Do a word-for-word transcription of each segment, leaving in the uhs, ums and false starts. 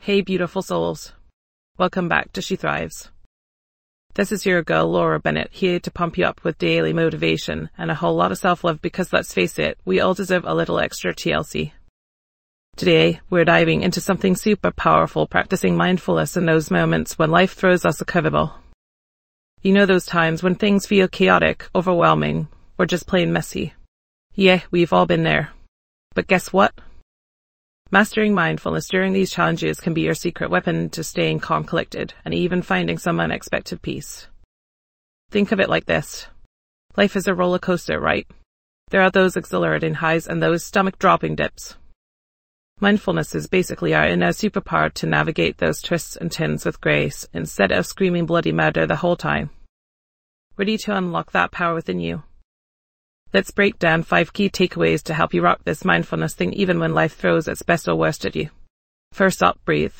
Hey beautiful souls, welcome back to She Thrives. This is your girl Laura Bennett, here to pump you up with daily motivation and a whole lot of self-love because let's face it, we all deserve a little extra T L C. Today, we're diving into something super powerful, practicing mindfulness in those moments when life throws us a curveball. You know those times when things feel chaotic, overwhelming, or just plain messy. Yeah, we've all been there. But guess what? Mastering mindfulness during these challenges can be your secret weapon to staying calm, collected, and even finding some unexpected peace. Think of it like this. Life is a roller coaster, right? There are those exhilarating highs and those stomach-dropping dips. Mindfulness is basically our inner superpower to navigate those twists and turns with grace instead of screaming bloody murder the whole time. Ready to unlock that power within you? Let's break down five key takeaways to help you rock this mindfulness thing even when life throws its best or worst at you. First up, breathe.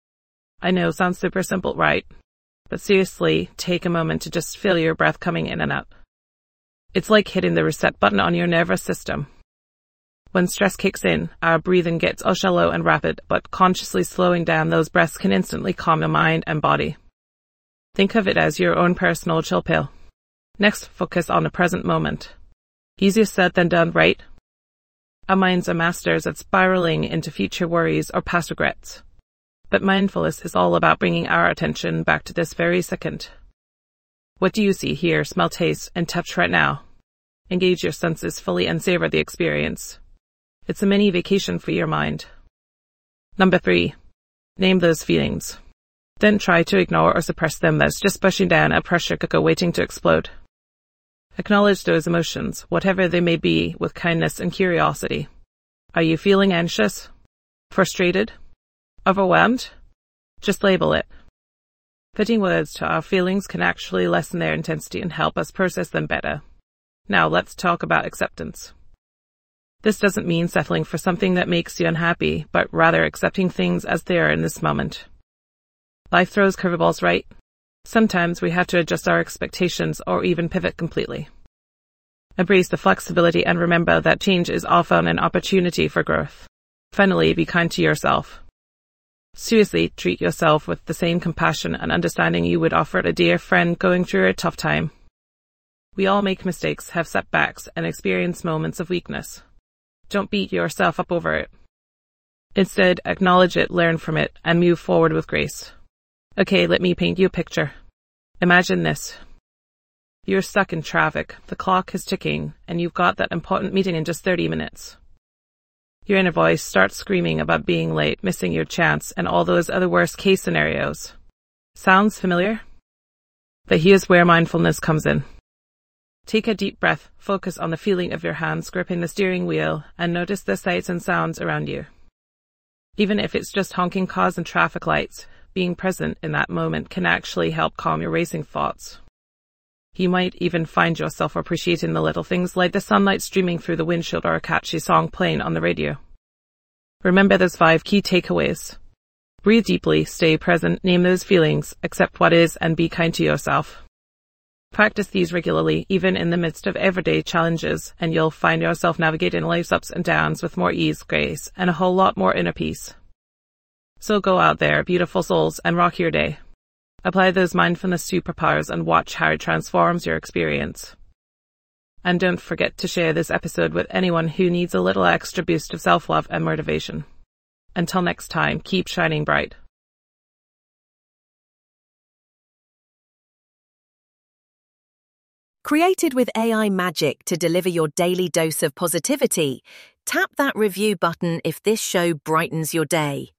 I know, sounds super simple, right? But seriously, take a moment to just feel your breath coming in and out. It's like hitting the reset button on your nervous system. When stress kicks in, our breathing gets all shallow and rapid, but consciously slowing down those breaths can instantly calm your mind and body. Think of it as your own personal chill pill. Next, focus on the present moment. Easier said than done, right? Our minds are masters at spiraling into future worries or past regrets. But mindfulness is all about bringing our attention back to this very second. What do you see, hear, smell, taste, and touch right now? Engage your senses fully and savor the experience. It's a mini vacation for your mind. Number three, name those feelings. Don't try to ignore or suppress them. That's just pushing down a pressure cooker waiting to explode. Acknowledge those emotions, whatever they may be, with kindness and curiosity. Are you feeling anxious? Frustrated? Overwhelmed? Just label it. Putting words to our feelings can actually lessen their intensity and help us process them better. Now let's talk about acceptance. This doesn't mean settling for something that makes you unhappy, but rather accepting things as they are in this moment. Life throws curveballs, right? Sometimes we have to adjust our expectations or even pivot completely. Embrace the flexibility and remember that change is often an opportunity for growth. Finally, be kind to yourself. Seriously, treat yourself with the same compassion and understanding you would offer a dear friend going through a tough time. We all make mistakes, have setbacks, and experience moments of weakness. Don't beat yourself up over it. Instead, acknowledge it, learn from it, and move forward with grace. Okay, let me paint you a picture. Imagine this. You're stuck in traffic, the clock is ticking, and you've got that important meeting in just thirty minutes. Your inner voice starts screaming about being late, missing your chance, and all those other worst-case scenarios. Sounds familiar? But here's where mindfulness comes in. Take a deep breath, focus on the feeling of your hands gripping the steering wheel, and notice the sights and sounds around you. Even if it's just honking cars and traffic lights, being present in that moment can actually help calm your racing thoughts. You might even find yourself appreciating the little things like the sunlight streaming through the windshield or a catchy song playing on the radio. Remember those five key takeaways. Breathe deeply, stay present, name those feelings, accept what is, and be kind to yourself. Practice these regularly, even in the midst of everyday challenges, and you'll find yourself navigating life's ups and downs with more ease, grace, and a whole lot more inner peace. So go out there, beautiful souls, and rock your day. Apply those mindfulness superpowers and watch how it transforms your experience. And don't forget to share this episode with anyone who needs a little extra boost of self-love and motivation. Until next time, keep shining bright. Created with A I magic to deliver your daily dose of positivity, tap that review button if this show brightens your day.